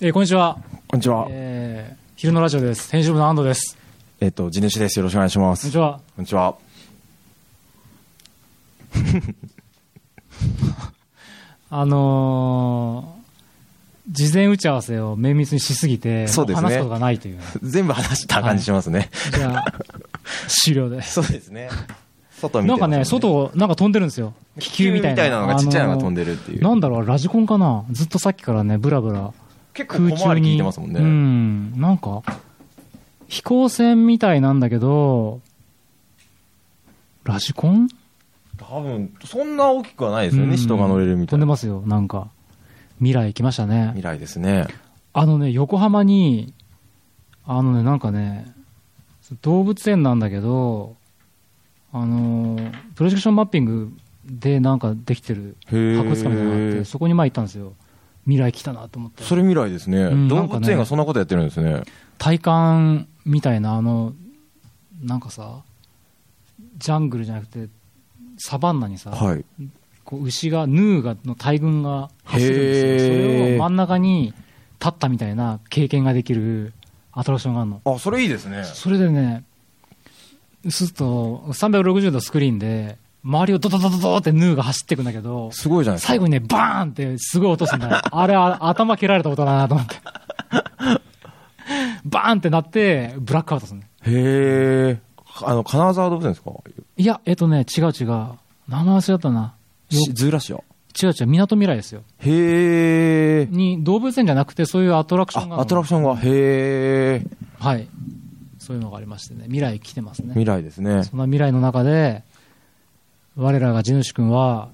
こんにちは。 こんにちは。 昼のラジオです。編集部の安藤です。 地主です。よろしくお願いします。 こんにちは。 こんにちは。 事前打ち合わせを綿密にしすぎて、 そうですね、 話すことがないという。 全部話した感じしますね。 はい、じゃあ、終了で。 そうですね。外見てなんかね、外、なんか飛んでるんですよ。気球みたいなのがちっちゃいのが飛んでるっていう。 なんだろう、ラジコンかな、ずっとさっきからね、ブラブラ。 結構小回り聞いてますもんね。 なんか、飛行船みたいなんだけど、ラジコン？ 多分、そんな大きくはないですよね、人が乗れるみたいな。 飛んでますよ、なんか。未来来ましたね。 未来ですね。 横浜に、なんかね、動物園なんだけど、プロジェクションマッピングでなんかできてる博物館みたいなのがあって、そこに前行ったんですよ。未来来たなと思って。 それ未来ですね。動物園がそんなことやってるんですね。 体感みたいな、なんかさ、ジャングルじゃなくて、サバンナにさ、 はい、 こう牛が、ヌーの大群が走るんですよ。それを真ん中に立ったみたいな経験ができるアトラクションがあるの。 あ、それいいですね。 それでね、すると360度スクリーンで、周りをドドドドドってヌーが走っていくんだけど、 すごいじゃないですか。 最後にね、バーンってすごい音するんだよ。あれ、頭蹴られた音だなと思って。バーンってなって、ブラックアウトするね。 へー。金沢動物園ですか？ いや、違う。名前忘れちゃったな。 ズーラシア。 違う、みなとみらいですよ。 へー。 に、動物園じゃなくて、そういうアトラクションが。 アトラクションが、へー。 はい。そういうのがありましてね。未来来てますね。 未来ですね。 そんな未来の中で、我らが地主君は、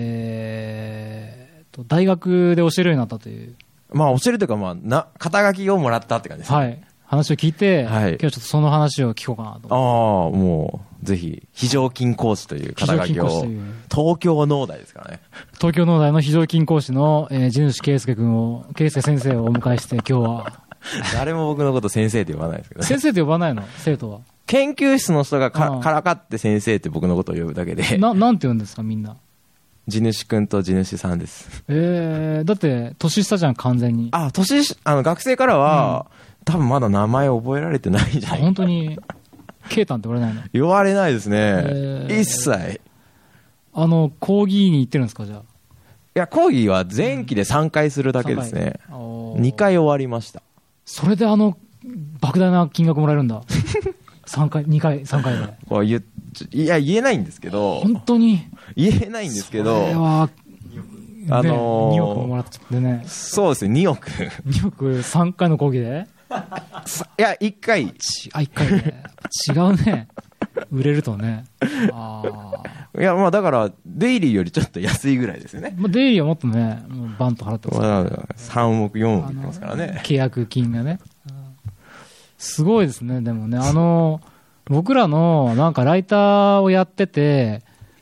大学で教えるようになったという。 まあ、教えるというか、肩書きをもらったって感じですね。 はい。話を聞いて、 はい、 今日はちょっとその話を聞こうかなと。 もう、ぜひ、非常勤講師という肩書きを、東京農大ですからね。 東京農大の非常勤講師の、地主圭介先生をお迎えして、今日は。 誰も僕のこと先生って呼ばないですけど、ね、 先生って呼ばないの？生徒は。 研究室の人がからかって先生って僕のことを呼ぶだけで。 なんて呼んですか、みんな。 地主くんと地主さんです。 だって、年下じゃん、完全に。 学生からは、多分まだ名前覚えられてないじゃない。 本当に、ケイタンって言われないの？ 言われないですね。一切。 講義に行ってるんですか、じゃあ。 いや、講義は前期で3回するだけですね。2回終わりました。 それで莫大な金額もらえるんだ。3回で。 いや、言えないんですけど。 本当に言えないんですけど。 それは、2億ももらっちゃってね。 そうですね、2億。 2億3回の講義でいや、1回。 1回で。違うね。売れるとね。 いや、だから、デイリーよりちょっと安いぐらいですよね。 デイリーはもっとね、もうバンと払ってますから。3億、4億いってますからね。 契約金がね。すごいですね、でもね。僕らの、なんかライターをやってて、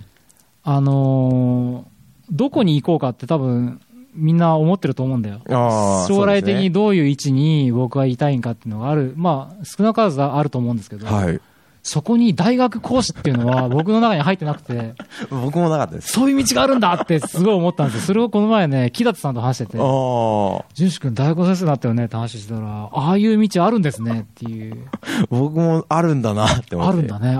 どこに行こうかって多分、みんな思ってると思うんだよ。将来的にどういう位置に僕はいたいんかっていうのがある。少なからずあると思うんですけど。 はい。 そこに大学講師っていうのは僕の中に入ってなくて。 僕もなかったです。 そういう道があるんだってすごい思ったんですよ。それをこの前ね、木立さんと話してて。純志君大学先生になったよねって話してたら、ああいう道あるんですねっていう。 僕もあるんだなって思って。 あるんだね。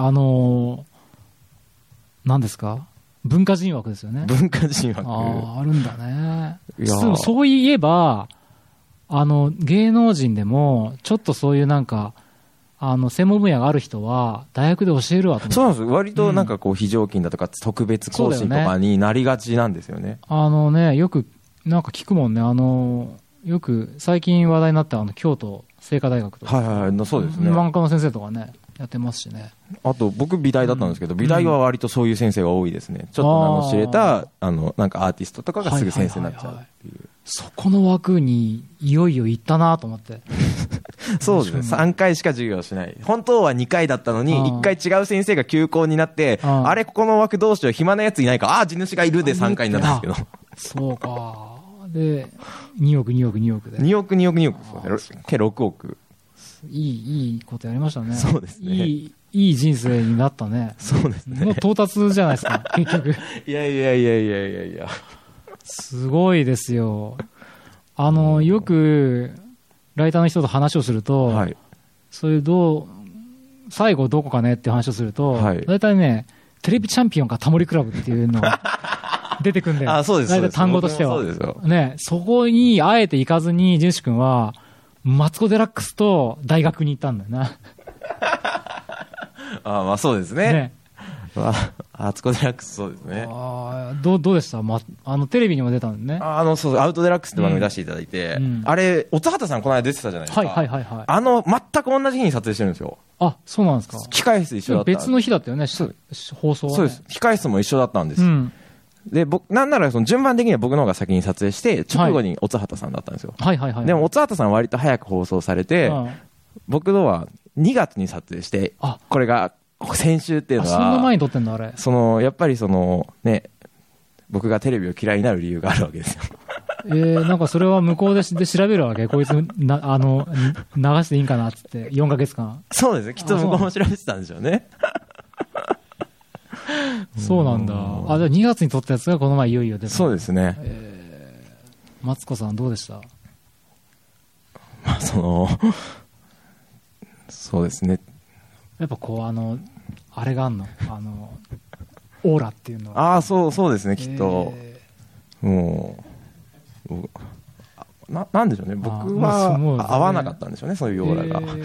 何ですか？文化人枠ですよね。 文化人枠。 あるんだね。そういえば、芸能人でも、ちょっとそういうなんか、専門分野がある人は、大学で教えるわと思って。 そうなんです。割となんかこう、非常勤だとか、特別講師とかになりがちなんですよね。 よく、なんか聞くもんね。よく、最近話題になった京都精華大学とか。 そうですね。 漫画の先生とかね、やってますしね。 あと、僕、美大だったんですけど、美大は割とそういう先生が多いですね。ちょっと名の知れた、なんかアーティストとかがすぐ先生になっちゃうっていう。 そこの枠にいよいよ行ったなと思って。 そうですね。3回しか授業しない。本当は2回だったのに、1回違う先生が休校になって、あれ、ここの枠どうしよう、暇なやついないか、地主がいるで3回になったんですけど。 そうか。で、2億で。 2億ですね。計6億。 いいことやりましたね。 そうですね。 いい人生になったね。 そうですね。 もう到達じゃないですか、結局。 いや。 すごいですよ。 よく、ライターの人と話をすると、はい、そういう最後どこかねっていう話をすると、はい、大体ね、テレビチャンピオンかタモリクラブっていうのが出てくるんだよ。 あ、そうです。 大体単語としては。 そうですよ。 ね、そこにあえて行かずに、ジュンシ君は、マツコ・デラックスと大学に行ったんだよな。 まあそうですね。ね、マツコ・デラックスそうですね。 どうでした？テレビにも出たんだね。 そう、アウトデラックスって番組出していただいて、あれ、乙畑さんこの間出てたじゃないですか。 はい。 全く同じ日に撮影してるんですよ。 あ、そうなんですか。 控室一緒だった。 別の日だったよね、放送は。 そうです。控室も一緒だったんです。で、なんならその順番的には僕の方が先に撮影して、直後に乙畑さんだったんですよ。でも乙畑さんは割と早く放送されて、僕のは2月に撮影して、これが先週っていうのは、 そんな前に撮ってんだ、あれ。 やっぱりね、僕がテレビを嫌いになる理由があるわけですよ。 なんかそれは向こうで調べるわけ？こいつ、流していいんかなっつって、4ヶ月間。 そうですね。きっと向こうも調べてたんでしょうね。 そうなんだ。じゃあ2月に撮ったやつがこの前いよいよ出た。 そうですね。 マツコさんどうでした？ そうですね。 やっぱあれがあんの？オーラっていうのは。そうですね、きっと。もう、なんでしょうね。僕は合わなかったんでしょうね、そういうオーラが。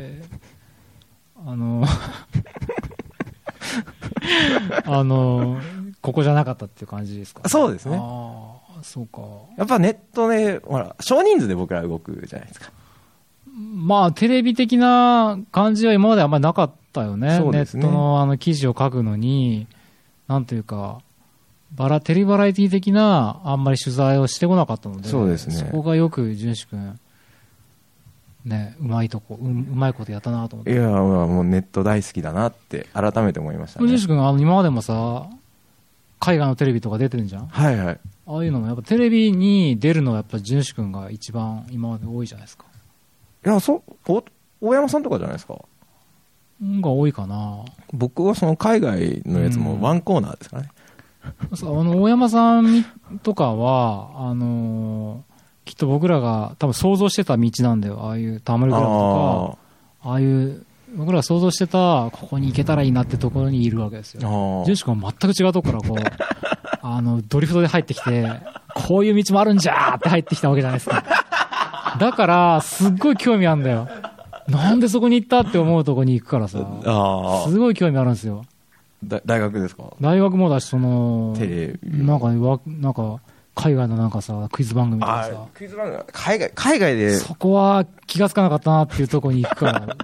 ここじゃなかったっていう感じですか？ そうですね。 そうか。 やっぱネットで、ほら、少人数で僕ら動くじゃないですか。 まあ、テレビ的な感じは今まであんまりなかったよね。 そうですね。 ネットの記事を書くのに、なんというか、テレビバラエティ的なあんまり取材をしてこなかったので、 そうですね。 そこがよく、淳志君、ね、うまいことやったなと思って。 いや、もうネット大好きだなって改めて思いましたね。 淳志君、今までもさ、海外のテレビとか出てるんじゃん？ はいはい。 ああいうのもやっぱテレビに出るのはやっぱ淳志君が一番今まで多いじゃないですか。 いや、大山さんとかじゃないですか。 が多いかな。 僕はその海外のやつもワンコーナーですかね。 大山さんとかは、きっと僕らが多分想像してた道なんだよ。ああいうタモリクラブとか、ああいう僕らが想像してたここに行けたらいいなってところにいるわけですよ。淳志君は全く違うところからドリフトで入ってきて、こういう道もあるんじゃーって入ってきたわけじゃないですか。だから、すっごい興味あるんだよ。なんでそこに行ったって思うとこに行くからさ、すごい興味あるんですよ。 大学ですか？ 大学もだし、 テレビ。 なんか、海外のなんかさ、クイズ番組とかさ。 クイズ番組、海外で。 そこは気がつかなかったなっていうところに行くから。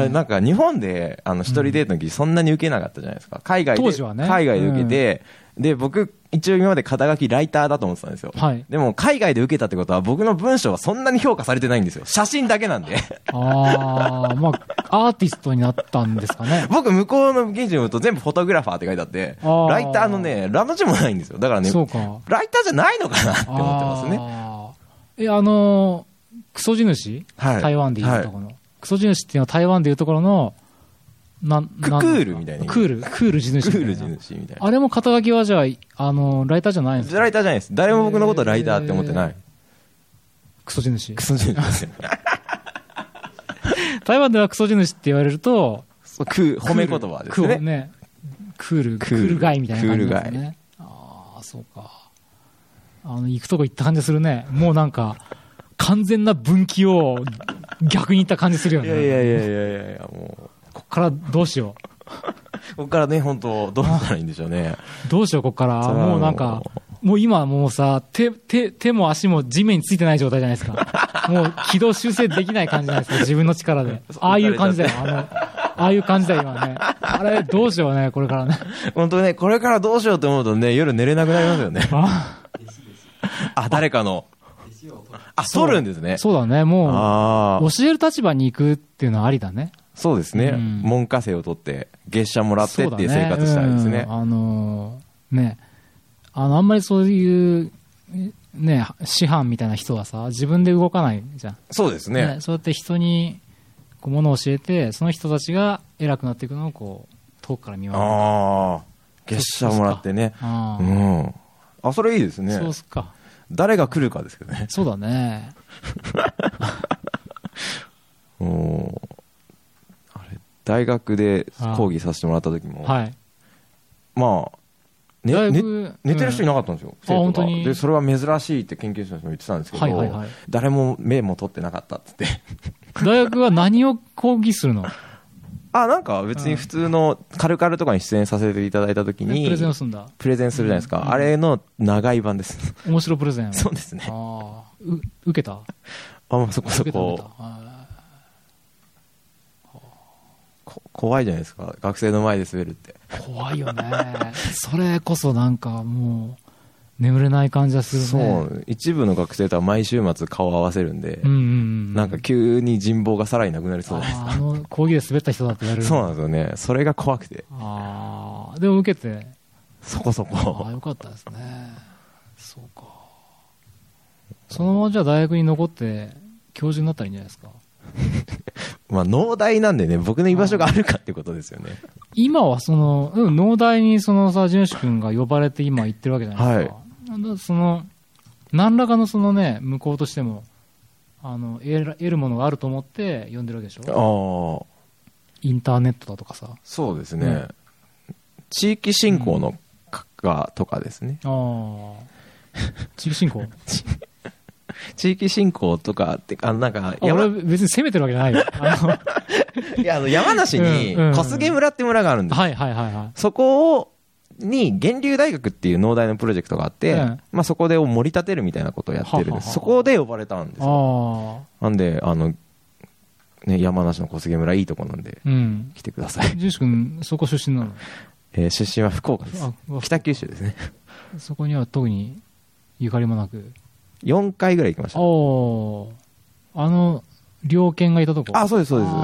なんか日本で、一人デートの時そんなに受けなかったじゃないですか。海外で。 当時はね。 海外で受けて、で、僕、一応今まで肩書きライターだと思ってたんですよ。 はい。 でも、海外で受けたってことは、僕の文章はそんなに評価されてないんですよ。写真だけなんで。 まあ、アーティストになったんですかね。 僕、向こうの記事を読むと全部フォトグラファーって書いてあって、ライターのね、ラの字もないんですよ。だからね、 そうか。 ライターじゃないのかなって思ってますね。クソ地主、はい、台湾でいうところの。はい、クソ地主っていうのは台湾でいうところの、 クールみたいな。 クール地主みたいな。 クール地主みたいな。 あれも肩書きはじゃあ、ライターじゃないんですか？ ライターじゃないです。誰も僕のことライターって思ってない。 クソ地主。 クソ地主ですよ。 台湾ではクソ地主って言われると、 褒め言葉ですね。 クールガイみたいな感じですね。ああ、そうか。行くとこ行った感じするね。もうなんか、完全な分岐を逆に行った感じするよね。 いや、もう。 こっからどうしよう。 こっからね、本当どうしたらいいんでしょうね。 どうしよう、こっから。もうなんか、もう今もうさ、手も足も地面についてない状態じゃないですか。もう軌道修正できない感じじゃないですか、自分の力で。ああいう感じだよ、ああいう感じだよ、今ね。あれ、どうしようね、これからね。 本当ね、これからどうしようと思うとね、夜寝れなくなりますよね。誰かの。取るんですね。 そうだね、もう、教える立場に行くっていうのはありだね。 そうですね。門下生を取って、月謝もらってっていう生活したいですね。 あんまりそういう、ね、師範みたいな人はさ、自分で動かないじゃん。 そうですね。 そうやって人に、ものを教えて、その人たちが偉くなっていくのを、遠くから見守る。 月謝もらってね。それいいですね。 そうっすか。 誰が来るかですけどね。 そうだね。 あれ、大学で講義させてもらった時も、 はい。 まあ、寝てる人いなかったんですよ、生徒が。 本当に。 で、それは珍しいって研究者の人も言ってたんですけど、誰も目も取ってなかったって言って。 大学は何を講義するの？ なんか別に普通のカルカルとかに出演させていただいたときに、 プレゼンをするんだ。 プレゼンするじゃないですか。あれの長い版です。 面白プレゼン。 そうですね。 受けた？ そこそこ。怖いじゃないですか。学生の前で滑るって。 怖いよね。それこそなんかもう、眠れない感じがするね。 そう。一部の学生とは毎週末顔を合わせるんで、なんか急に人望がさらになくなりそうじゃないですか。 講義で滑った人だって言われる。 そうなんですよね。それが怖くて。 でも受けて。 そこそこ。 よかったですね。そうか。そのままじゃあ大学に残って教授になったらいいんじゃないですか。 まあ農大なんでね、僕の居場所があるかってことですよね。 今は農大に地主君が呼ばれて今行ってるわけじゃないですか。何らかの向こうとしても、得るものがあると思って呼んでるわけでしょ。インターネットだとかさ。 そうですね。地域振興のとかですね。 地域振興地域振興とかって、なんか、 俺別に責めてるわけじゃないよ。 いや、山梨に小菅村って村があるんです。そこに源流大学っていう農大のプロジェクトがあって、まあそこで盛り立てるみたいなことをやってるんです。そこで呼ばれたんですよ。なんで、ね、山梨の小菅村いいとこなんで、来てください。 ジューシ君、そこ出身なの？ 出身は福岡です。北九州ですね。 そこには特にゆかりもなく。 4回ぐらい行きました。 猟犬がいたとこ？ そうです、そうです。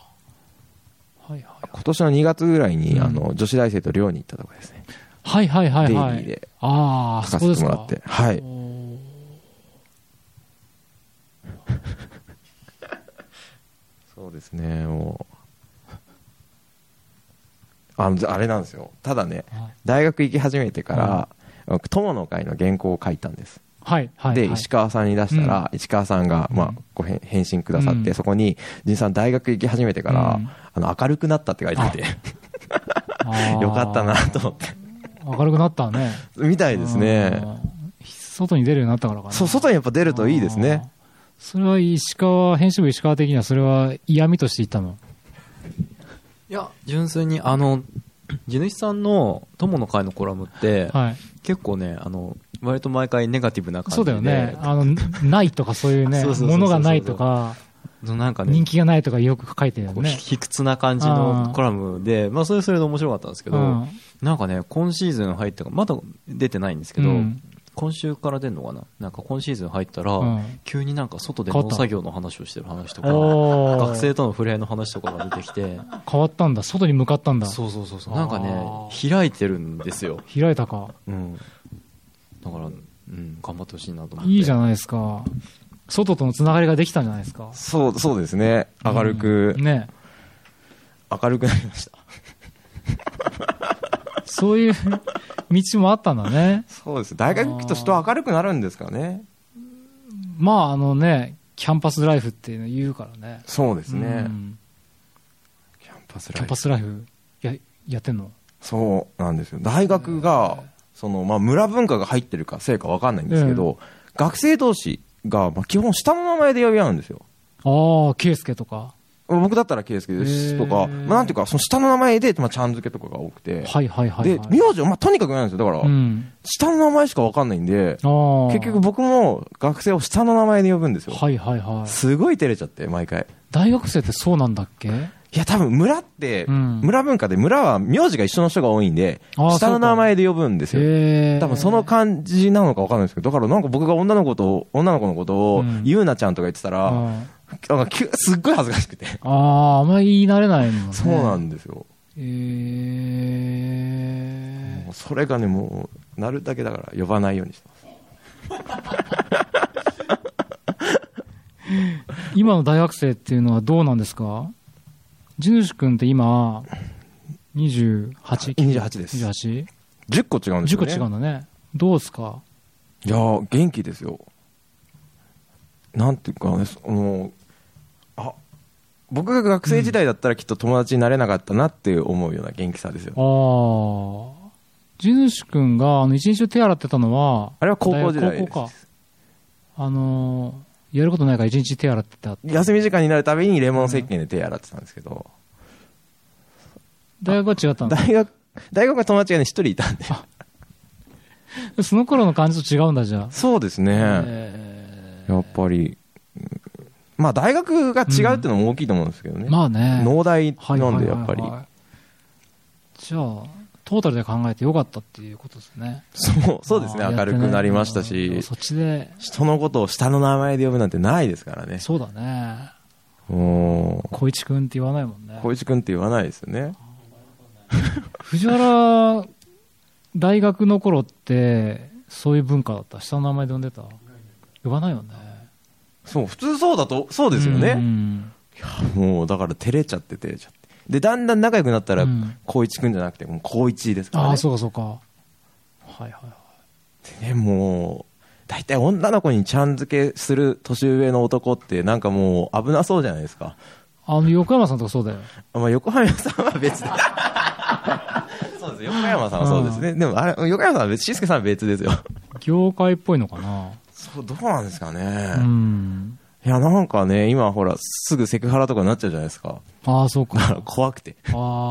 今年の2月ぐらいに、女子大生と寮に行ったところですね。デイリーで書かせてもらって。はい。そうですね、もう。あれなんですよ。ただね、大学行き始めてから、友の会の原稿を書いたんです。で、石川さんに出したら、石川さんが、ご返信くださって、そこに、仁さん大学行き始めてから、明るくなったって書いてて、よかったなと思って。 明るくなったね。 みたいですね。 外に出るようになったからかな。 そう、外にやっぱ出るといいですね。 それは編集部石川的にはそれは嫌味として言ったの？ いや、純粋に地主さんの友の会のコラムって、結構ね、割と毎回ネガティブな感じで。 そうだよね。ないとかそういうね、物がないとか、 なんかね、 人気がないとかよく書いてるよね。 卑屈な感じのコラムで、まあそれで面白かったんですけど、なんかね、今シーズン入ってまだ出てないんですけど、今週から出るのかな、なんか今シーズン入ったら、急になんか外で農作業の話をしてる話とか、学生との触れ合いの話とかが出てきて。 変わったんだ、外に向かったんだ。 そう。なんかね、開いてるんですよ。 開いたか。 だから、頑張ってほしいなと思って。 いいじゃないですか。外とのつながりができたんじゃないですか。 そうですね。明るく。明るくなりました。 そういう道もあったんだね。 そうです。大学行くと人明るくなるんですかね。 まあキャンパスライフっていうの言うからね。 そうですね。 キャンパスライフやってんの？ そうなんですよ。大学が、村文化が入ってるかせいか分かんないんですけど、学生同士が、基本下の名前で呼び合うんですよ。 圭介とか。 僕だったら圭介ですとか、なんていうか、その下の名前で、ちゃん付けとかが多くて。で、名字は、とにかくないんですよ。だから、下の名前しか分かんないんで、結局僕も学生を下の名前で呼ぶんですよ。すごい照れちゃって、毎回。 大学生ってそうなんだっけ？ いや、多分村って、村文化で村は名字が一緒の人が多いんで、下の名前で呼ぶんですよ。多分その感じなのか分かんないですけど、だからなんか僕が女の子のことを、ゆうなちゃんとか言ってたら、なんかすっごい恥ずかしくて。 あんまり言い慣れないもんね。 そうなんですよ。もうそれがね、もう、なるだけだから呼ばないようにしてます。 今の大学生っていうのはどうなんですか？地主君って今、28？ 28です。 28？ 10個違うんですよね。 10個違うんだね。どうですか？ いやー、元気ですよ。なんていうかね、僕が学生時代だったらきっと友達になれなかったなって思うような元気さですよ。 地主くんが一日中手洗ってたのは、 あれは高校時代です。 高校か。やることないから一日手洗ってた。 休み時間になるたびにレモン石鹸で手洗ってたんですけど。 大学は違ったんだ。 大学は友達がね、一人いたんで。 その頃の感じと違うんだ、じゃあ。 そうですね。やっぱり。まあ大学が違うっていうのも大きいと思うんですけどね。 まあね。 農大なんでやっぱり。 じゃあ、トータルで考えてよかったっていうことですね。 そうですね。明るくなりましたし、 そっちで人のことを下の名前で呼ぶなんてないですからね。 そうだね。小一くんって言わないもんね。 小一くんって言わないですよね。 藤原大学の頃ってそういう文化だった。下の名前で呼んでた。呼ばないよね。 そう、普通そうですよね。いや、もうだから照れちゃって。で、だんだん仲良くなったら、光一くんじゃなくて、もう光一ですからね。 ああ、そうかそうか。はいはいはい。 でね、もう、大体女の子にちゃん付けする年上の男って、なんかもう危なそうじゃないですか。 横山さんとかそうだよ。 まあ、横山さんは別で。そうです、横山さんはそうですね。でも、横山さんはしんすけさんは別ですよ。 業界っぽいのかな。 そう、どうなんですかね。いや、なんかね、今ほら、すぐセクハラとかになっちゃうじゃないですか。 ああ、そうか。 怖くて。だ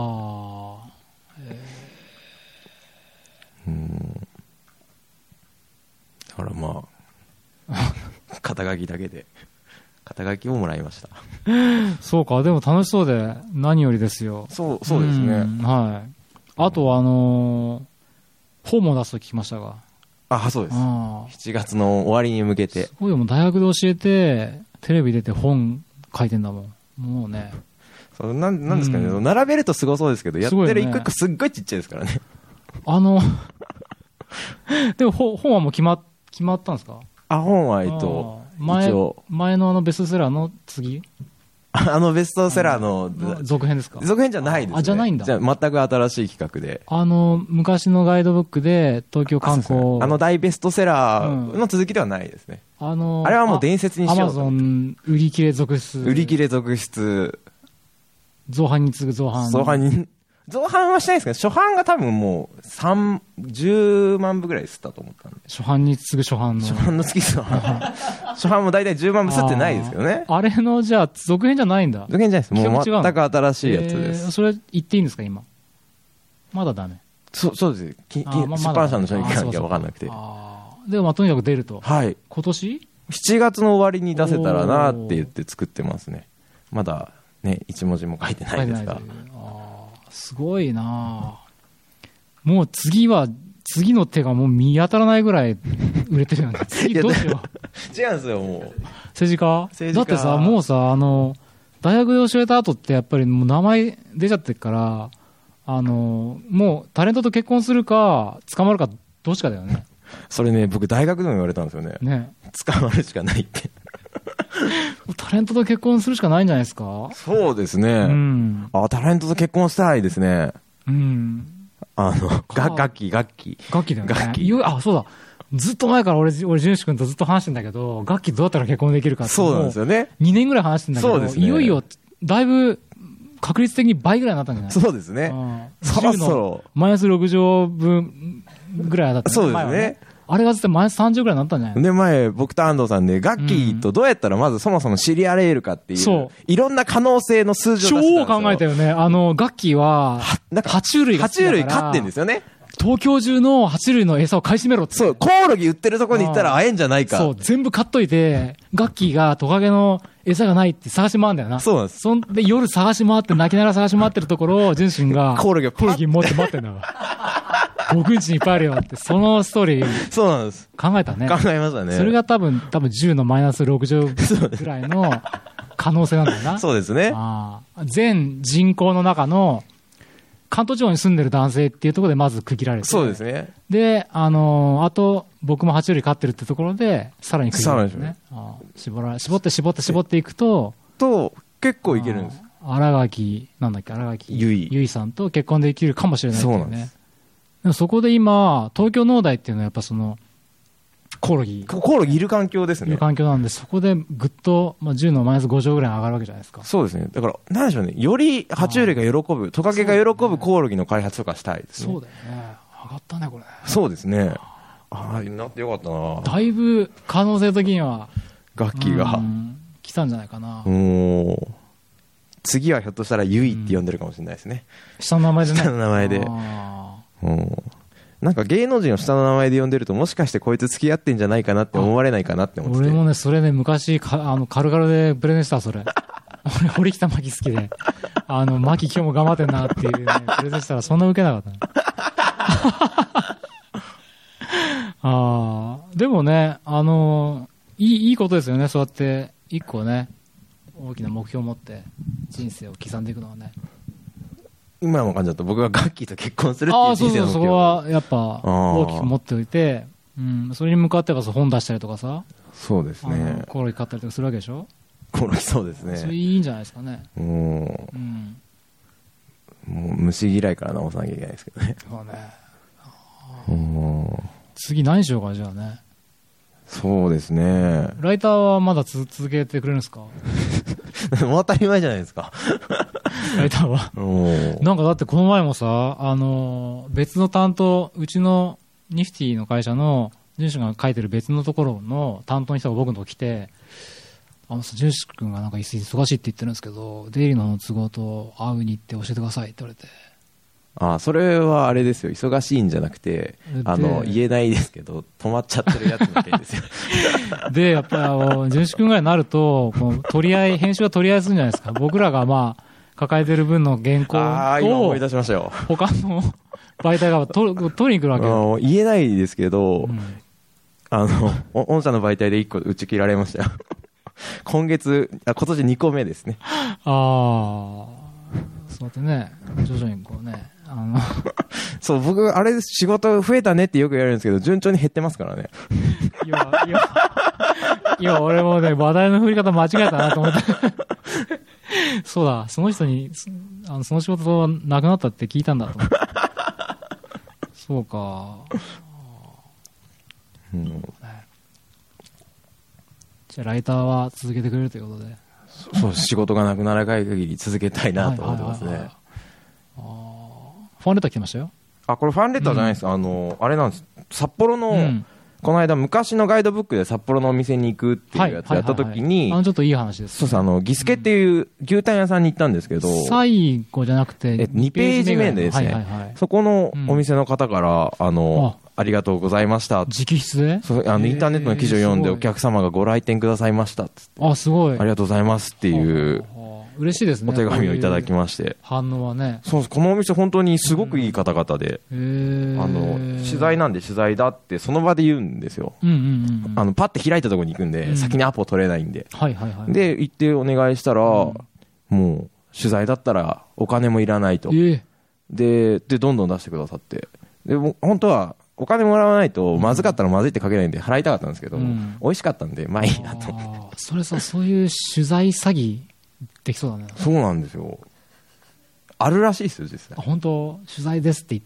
からまあ、肩書きだけで。肩書きをもらいました。 そうか、でも楽しそうで何よりですよ。 そうですね。 はい。あと本も出すと聞きましたが。 そうです。7月の終わりに向けて。 すごいよ、もう大学で教えて、テレビ出て本書いてんだもん。もうね。 なんですかね、並べるとすごそうですけど、やってる一個一個すっごいちっちゃいですからね。 でも本はもう決まったんですか？ 本は前のベストセラーの次？ ベストセラーの続編ですか？ 続編じゃないですね。 じゃないんだ。 じゃ全く新しい企画で。 昔のガイドブックで東京観光。 大ベストセラーの続きではないですね。あれはもう伝説にしようと。 Amazon 売り切れ続出。 売り切れ続出。 造反に次ぐ造反。 造反はしないですけど、初版が多分もう10万部ぐらい吸ったと思ったんで。 初版に次ぐ初版の。 初版の次初版も大体10万部吸ってないですけどね。 あれの、じゃあ、続編じゃないんだ。 続編じゃないです。もう全く新しいやつです。 それ言っていいんですか、今。まだダメ。 そうです。出版社の人に聞かなきゃ分かんなくて。 でも、とにかく出ると。 はい。 今年 ?7 月の終わりに出せたらなって言って作ってますね。まだね、一文字も書いてないですが。 すごいなもう次の手がもう見当たらないぐらい売れてるよね。次どうしよう。違うんですよ、もう。 政治家だってさ、もうさ、大学で教えた後ってやっぱりもう名前出ちゃってるから、もうタレントと結婚するか、捕まるか、どっちかだよね。 それね、僕大学でも言われたんですよね。 ね。 捕まるしかないって。 タレントと結婚するしかないんじゃないですか？ そうですね。タレントと結婚したいですね。楽器だよね。楽器。 そうだ。ずっと前から俺、純志君とずっと話してんだけど、楽器どうやったら結婚できるかって。 そうなんですよね。 2年ぐらい話してんだけど、 そうですね。 いよいよ、だいぶ、確率的に倍ぐらいになったんじゃない？ そうですね。 そろそろ。マイナス6乗分ぐらいだった。 そうですね。 あれがずっとマイナス30ぐらいになったんじゃない？ で、前、僕と安藤さんで、楽器とどうやったらまずそもそも知り合えるかっていう、いろんな可能性の数字を出してたんですよ。 超考えたよね。楽器は、爬虫類が好きだから。 爬虫類飼ってんですよね。 東京中の爬虫類の餌を買い占めろって。 そう、コオロギ売ってるとこに行ったら会えんじゃないか。 そう、全部買っといて、楽器がトカゲの餌がないって探し回るんだよな。 そうなんです。 そんで、夜探し回って、泣きながら探し回ってるところを、純真が、 コオロギ持って待ってんだわ。僕んちにいっぱいあるよって、そのストーリー。 そうなんです。 考えたね。 考えましたね。 それが多分10のマイナス6乗ぐらいの可能性なんだよな。 そうですね。 全人口の中の、関東地方に住んでる男性っていうところでまず区切られて。 そうですね。 で、あと、僕も爬虫類飼ってるってところで、さらに区切られてね。絞っていくと、 結構いけるんです。 新垣結衣さんと結婚できるかもしれないっていうね。でもそこで今、東京農大っていうのはやっぱコオロギいる環境ですね。 いる環境なんで、そこでぐっと、10のマイナス5乗ぐらい上がるわけじゃないですか。 そうですね。だから、なんでしょうね。より爬虫類が喜ぶ、トカゲが喜ぶコオロギの開発とかしたいですね。 そうだよね。上がったね、これ。 そうですね。ああ、なってよかったな。 だいぶ可能性的には、 ガッキーが。 来たんじゃないかな。 次はひょっとしたらユイって呼んでるかもしれないですね。 下の名前でね。 下の名前で。なんか芸能人を下の名前で呼んでると、もしかしてこいつ付き合ってんじゃないかなって思われないかなって思って。 俺もね、それね、昔カルカルでプレゼンした、それ。俺、堀北真希好きで、真希今日も頑張ってんなっていうね、プレゼンしたらそんな受けなかった。でもね、いいことですよね、そうやって、一個ね、大きな目標を持って人生を刻んでいくのはね。 今の感じだと僕がガッキーと結婚するっていう人生の目標。 そこはやっぱ大きく持っておいて、それに向かっては本出したりとかさ。 そうですね。 コオロギ買ったりとかするわけでしょ。 コオロギそうですね。 それいいんじゃないですかね。 もう虫嫌いから直さなきゃいけないですけどね。 そうね。次何しようか、じゃあね。 そうですね。 ライターはまだ続けてくれるんですか？ もう当たり前じゃないですか。 ライターは。なんかだってこの前もさ、別の担当、うちのニフティの会社のジュンシが書いてる別のところの担当の人が僕のとこ来て、ジュンシ君がなんか忙しいって言ってるんですけど、出入りの都合と会うに行って教えてくださいって言われて。 それはあれですよ。忙しいんじゃなくて、言えないですけど、止まっちゃってるやつみたいですよ。 で、やっぱり、ジュンシ君ぐらいになると、編集は取り合いするんじゃないですか。僕らが抱えてる分の原稿を、 今思い出しましたよ。 他の媒体が取りに来るわけよ。 言えないですけど、御社の媒体で1個打ち切られましたよ。今年2個目ですね。 そうやってね、徐々にこうね、 そう、僕、あれ、仕事増えたねってよく言われるんですけど、順調に減ってますからね。 今、俺もね、話題の振り方間違えたなと思って。そうだ、その人に、その仕事はなくなったって聞いたんだと思って。そうか。じゃあ、ライターは続けてくれるということで。 そう、仕事がなくならない限り続けたいなと思ってますね。 ファンレター来てましたよ。 これファンレターじゃないです。あれなんです。札幌の、この間昔のガイドブックで札幌のお店に行くっていうやつやった時に、 ちょっといい話です。 そうそう、ギスケっていう牛タン屋さんに行ったんですけど、 最後じゃなくて、 2ページ目でですね、そこのお店の方から、ありがとうございました。 直筆でそう、インターネットの記事を読んでお客様がご来店くださいましたっつって。 すごい。 ありがとうございますっていう。 嬉しいですね。 お手紙をいただきまして。 反応はね。 そう、このお店本当にすごくいい方々で、取材なんで取材だってその場で言うんですよ。パッて開いたところに行くんで、先にアポ取れないんで。で、行ってお願いしたら、もう、取材だったらお金もいらないと。で、どんどん出してくださって。で、本当は、お金もらわないと、まずかったらまずいって書けないんで払いたかったんですけど、美味しかったんで、まあいいなと思って。 それさ、そういう取材詐欺できそうだね。 そうなんですよ。あるらしいですよ、実際。 本当、取材ですって言って、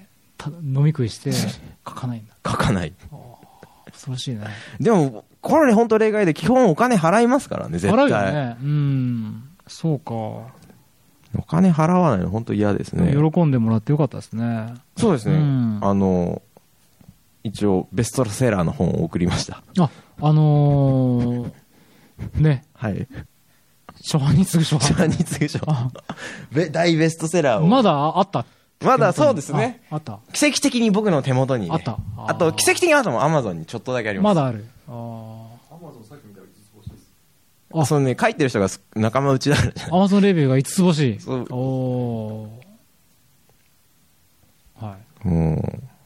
飲み食いして、書かないんだ。 書かない。 恐ろしいね。 でも、これ本当例外で、基本お金払いますからね、絶対。 払うよね。そうか。 お金払わないの本当嫌ですね。 喜んでもらってよかったですね。 そうですね。一応ベストセラーの本を送りました。 ね。 はい。 初版に次ぐ初版。 大ベストセラーを。 まだあった。 まだそうですね。 あった。 奇跡的に僕の手元に、 あった。 あと、奇跡的にあとも Amazon にちょっとだけあります。 まだある。 そうね、書いてる人が仲間内だからじゃん。 アマゾンレビューが5つ星。 はい。も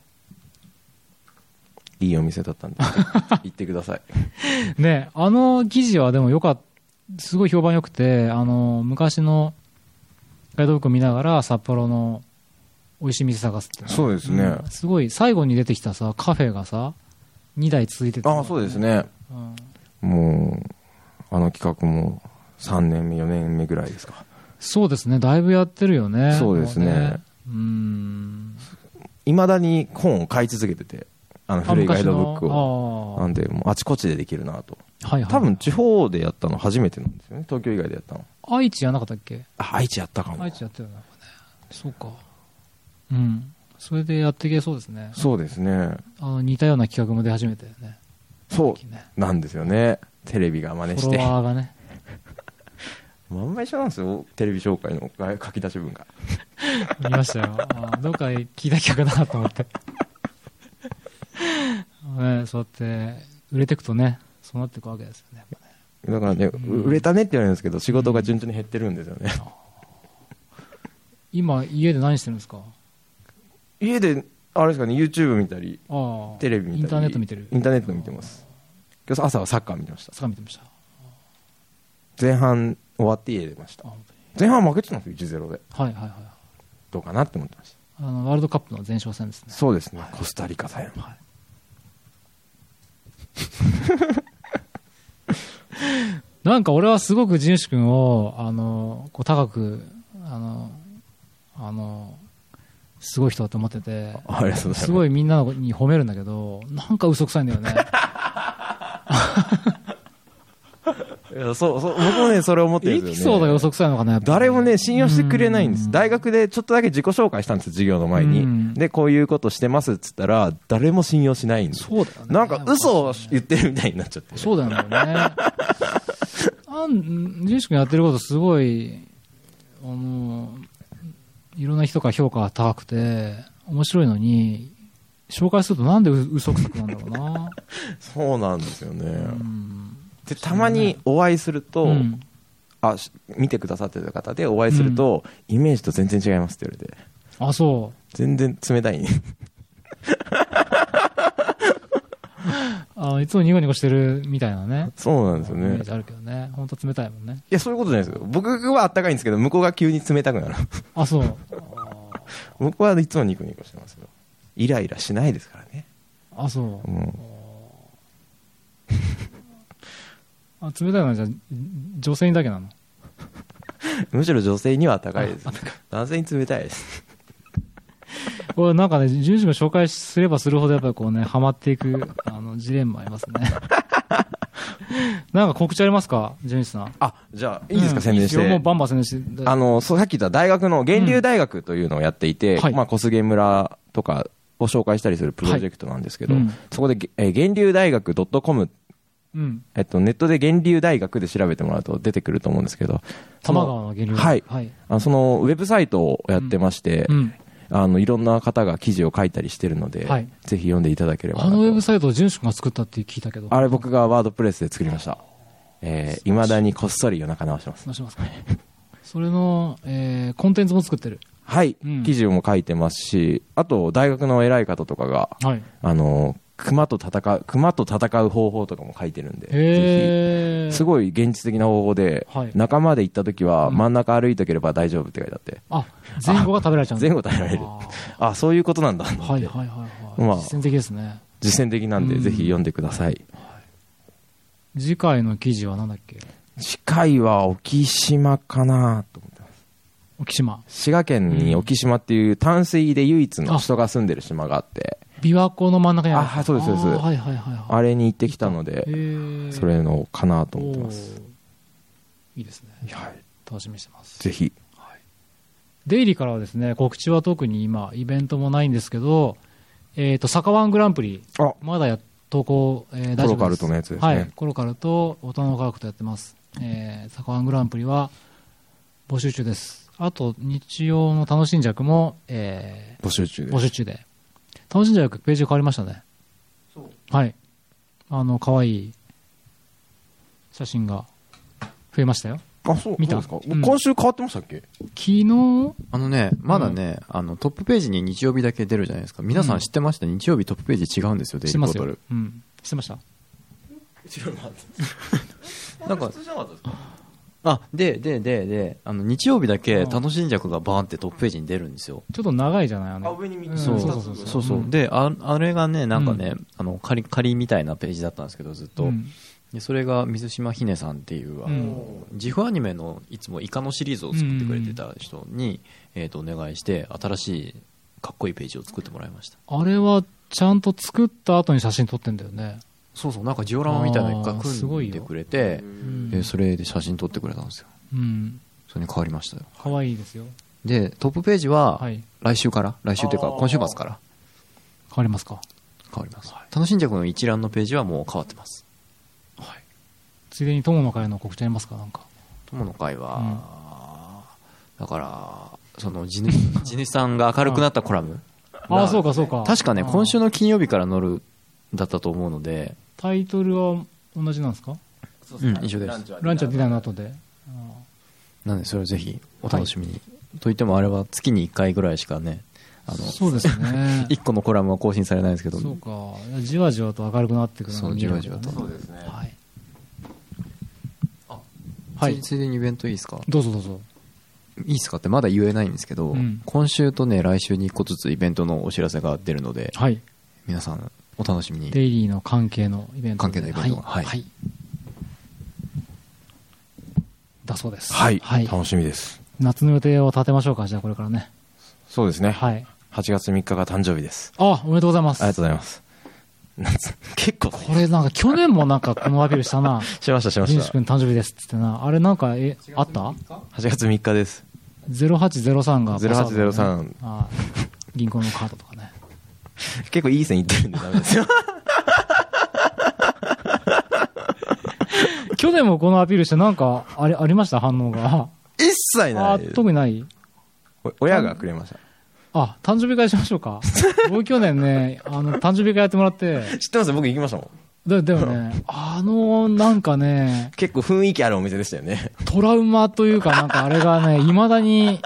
う、いいお店だったんで、行ってください。 ね、記事はでもすごい評判良くて、昔のガイドブック見ながら札幌の美味しい店探すって。 そうですね。 すごい、最後に出てきたさ、カフェがさ、2台続いてて。 そうですね。もう、企画も3年目、4年目ぐらいですか。 そうですね、だいぶやってるよね。 そうですね。未だに本を買い続けてて。 古いガイドブックを。なんで、もうあちこちでできるなと。はいはい。多分地方でやったの初めてなんですよね。東京以外でやったの。 愛知やなかったっけ？ 愛知やったかも。 愛知やったよね。そうか。うん。それでやっていけそうですね。 そうですね。 似たような企画も出始めてね。 そうなんですよね。テレビが真似して。 フォロワーがね。 あんま一緒なんですよ。テレビ紹介の書き出し文が。 見ましたよ。どっか聞いた企画だなと思って。ね、そうやって売れていくとね、そうなっていくわけですよね。 だからね、売れたねって言われるんですけど、仕事が順調に減ってるんですよね。 今、家で何してるんですか？ 家で、あれですかね、YouTube 見たり、テレビ見たり。 インターネット見てる？ インターネット見てます。今日朝はサッカー見てました。 サッカー見てました。 前半終わって家出ました。前半負けてたんですよ、1-0で。 はいはいはい。 どうかなって思ってました。 ワールドカップの前哨戦ですね。 そうですね、コスタリカ戦。はいなんか俺はすごく陣内君をこう高くすごい人だと思ってて、すごいみんなに褒めるんだけど、なんか嘘くさいんだよね。 いや僕もねそれ思ってるんですよね。 エピソードが嘘くさいのかな、やっぱり。 誰もね信用してくれないんです。大学でちょっとだけ自己紹介したんです、授業の前に。でこういうことしてますっつったら誰も信用しないんです。 そうだよね。 なんか嘘を言ってるみたいになっちゃって。 そうだよね。陣内君やってることすごいいろんな人から評価が高くて面白いのに、紹介するとなんで嘘くさくなんだろうな。 そうなんですよね。でたまにお会いすると、見てくださってる方でお会いすると、イメージと全然違いますって言われて。 あ、そう。 全然冷たい。 いつもニコニコしてるみたいなね。 そうなんですよね。 イメージあるけどね。本当冷たいもんね。 いや、そういうことじゃないですよ。僕はあったかいんですけど、向こうが急に冷たくなる。 あ、そう。 僕はいつもニコニコしてますよ。イライラしないですからね。 あ、そう。冷たいのはじゃあ女性にだけなの？ むしろ女性には高いです。男性に冷たいです。 これなんかね、順次が紹介すればするほどやっぱりこうね、ハマっていくジレンマありますね。なんか告知ありますか、順次さん。 じゃあいいですか、宣伝して。 もうバンバン宣伝して。 さっき言った大学の源流大学というのをやっていて、小菅村とかを紹介したりするプロジェクトなんですけど、そこで源流大学 .com、ネットで源流大学で調べてもらうと出てくると思うんですけど、 多摩川の源流大学、はい、そのウェブサイトをやってまして、いろんな方が記事を書いたりしてるので、ぜひ読んでいただければなと。 ウェブサイトを順志君が作ったって聞いたけど、 あれ僕がワードプレスで作りました。いまだにこっそり夜中直します。 直しますか。それの、コンテンツも作ってる。 はい、記事も書いてますし、あと大学の偉い方とかが、熊と戦う方法とかも書いてるんで、ぜひすごい現実的な方法で、仲間で行った時は真ん中歩いておければ大丈夫って書いてあって、 前後が食べられちゃうんだ。 前後食べられる。そういうことなんだ。 実践的ですね。 実践的なんでぜひ読んでください。 次回の記事は何だっけ？ 次回は沖島かなと思ってます。 沖島。 滋賀県に沖島っていう淡水で唯一の人が住んでる島があって、 琵琶湖の真ん中にある。 そうですそうです。あれに行ってきたので、それのかなと思ってます。 いいですね。楽しみにしてます。 ぜひ。 デイリーからはですね、告知は特に今イベントもないんですけど、サカワングランプリまだ投稿、大丈夫です。 コロカルとのやつですね。 コロカルと大人の科学とやってます。サカワングランプリは募集中です。あと日曜の楽しんじゃくも、 募集中で。楽しんじゃくページ変わりましたね。はい。可愛い写真が増えましたよ。 そうですか。今週変わってましたっけ？ 昨日まだね、トップページに日曜日だけ出るじゃないですか。皆さん知ってました？日曜日トップページ違うんですよ、デイリーポータル。 知ってました？ 知らなかった。 なんか、日曜日だけ楽しんじゃくがバーンってトップページに出るんですよ。 ちょっと長いじゃない？ 上に見て。 そう。で、あれがね、なんかね、仮みたいなページだったんですけど、ずっと。でそれが水島ひねさんっていうジフアニメのいつもイカのシリーズを作ってくれてた人に、お願いして新しいかっこいいページを作ってもらいました。 あれはちゃんと作った後に写真撮ってんだよね。 そうそう、なんかジオラマみたいなの一回組んでくれて、それで写真撮ってくれたんですよ。それに変わりましたよ。 可愛いですよ。 で、トップページは、来週というか、今週末から変わりますか？ 変わります。楽しんじゃくの一覧のページはもう変わってます。 はい。ついでに友の会の告知ありますか？なんか。 友の会は、だから、その地主さんが明るくなったコラム。 ああ、そうかそうか。 確かね、今週の金曜日から載るだったと思うので。 タイトルは同じなんですか？ 一緒です。 ランチはディナーの後で。 なんで、それをぜひお楽しみに。といってもあれは月に1回ぐらいしかね、 そうですね。 1個のコラムは更新されないですけど。 そうか。じわじわと明るくなってくるのそう、じわじわと。 そうですね。はい。 はい。ついでにイベントいいですか？ どうぞどうぞ。 いいですかってまだ言えないんですけど、今週とね、来週に1個ずつイベントのお知らせが出るので、はい。皆さんお楽しみに。 デイリーの関係のイベント。 関係のイベントが。 はい。だそうです。 はい。楽しみです。 夏の予定を立てましょうか、じゃあこれからね。 そうですね。はい。8月3日が誕生日です。 あ、おめでとうございます。 ありがとうございます。結構。 これなんか去年もなんかこのアピールしたな。 しました。ジンシ君誕生日ですってな。あれなんか、あった？ 8 月3日です。 0803が、 0803。 銀行のカードとかね。 結構いい線いってるんでダメですよ。 去年もこのアピールしてなんかありました？反応が。 一切ない。 特にない？ 親がくれました。 誕生日会しましょうか。僕去年ね、誕生日会やってもらって。 知ってます？僕行きましたもん。 でもね、なんかね。 結構雰囲気あるお店でしたよね。 トラウマというかなんかあれがね、未だに、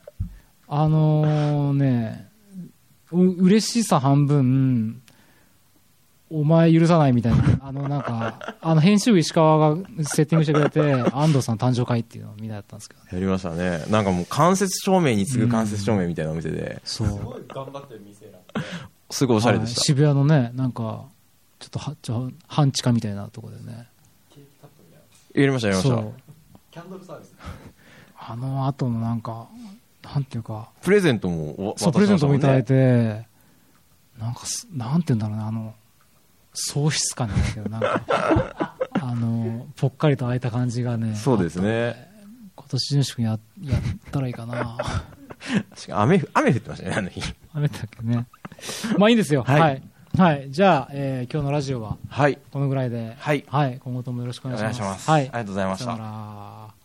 嬉しさ半分、お前許さないみたいな。なんか、編集部石川がセッティングしてくれて、安藤さん誕生会っていうのをみんなやったんですけど。 やりましたね。なんかもう間接照明に次ぐ間接照明みたいなお店で。 そう。すごい頑張ってる店なんで。 すごいおしゃれでした。 渋谷のね、なんか、ちょっと半地下みたいなところでね。 やりました。 キャンドルサービス。 後のなんか、なんていうか。 プレゼントもプレゼントもいただいて、なんか、なんていうんだろうね、喪失感じゃないけど、なんか、ぽっかりと開いた感じがね。 そうですね。 今年、ジュンシ君やったらいいかな。 雨降ってましたね、あの日。 雨だっけね。まあいいんですよ。はい。はい。じゃあ、今日のラジオは、このぐらいで、はい。今後ともよろしくお願いします。 はい。ありがとうございました。 さよなら。